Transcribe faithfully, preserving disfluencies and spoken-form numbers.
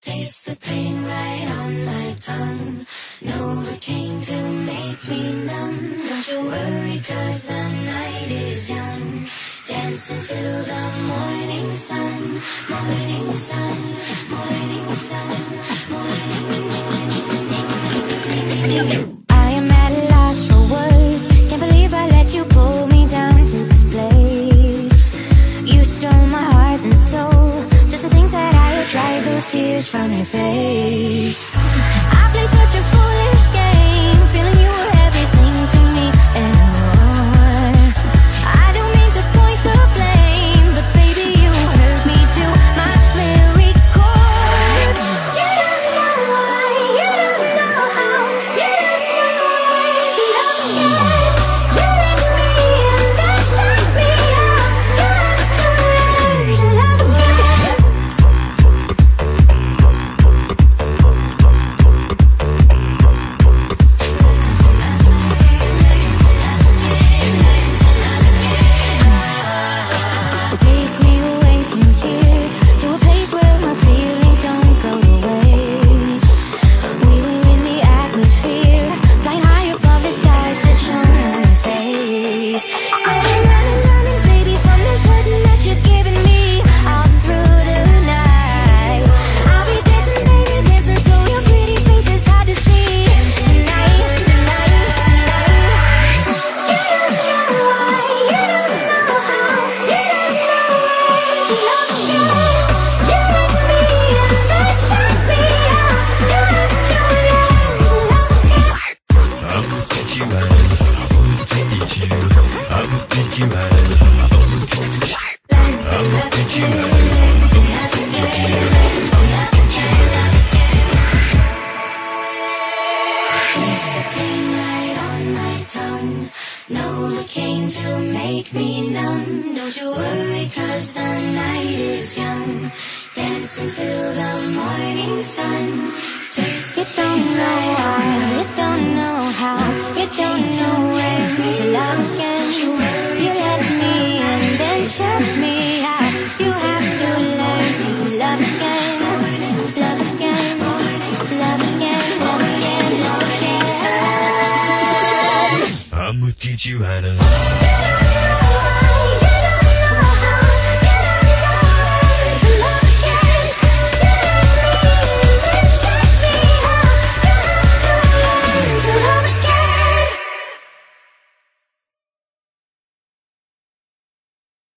Taste the pain right on my tongue. Novocaine to make me numb. Don't you worry, cause the night is young. Dancing till the morning sun. Morning sun, morning sun, morning, morning. I am at a loss for words. Can't believe I let you pull me down to this place. You stole my heart and soul, just to think that I would dry those tears from your face. I played such a foolish game, feeling you were everything to me and more. I don't mean to point the blame, but baby you hurt me to my very core. You don't know why, you don't know how, you don't know why to love again. You let me and that shut me out. You have to learn to love again. Take me away from here to a place where my feelings don't go to waste. We were in the atmosphere, flying high above the stars that shone on your face. So I'm running, running, baby, from this hurting that you're giving me all through the night. I'll be dancing, baby, dancing, so your pretty face is hard to see. Tonight, tonight, tonight. You don't know why, you don't know how, you don't know why to love again. You let me and that shut me out. You have to learn to love again. 아무 때지 말, 아무 때지 말, 아무 때지 말, 아무 때지 말, 아무 때지 말, Pain right on my tongue. Novocaine to make me numb. Don't you worry, cause the night is young. Dancing till the morning sun. Taste You don't know why, you don't know how, you don't know when to love again. You let me in, then shut me out. You have to learn to love again, love again, love again, love again, love again. 아무 뛰지 않아.